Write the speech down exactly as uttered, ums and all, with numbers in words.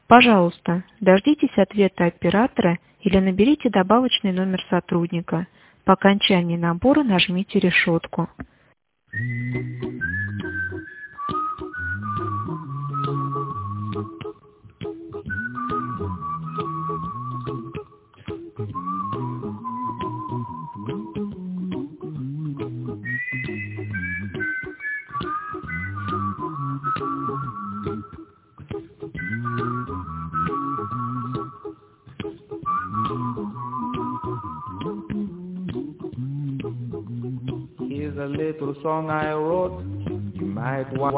Пожалуйста, дождитесь ответа оператора или наберите добавочный номер сотрудника. По окончании набора нажмите решетку. Here's a little song I wrote. You might want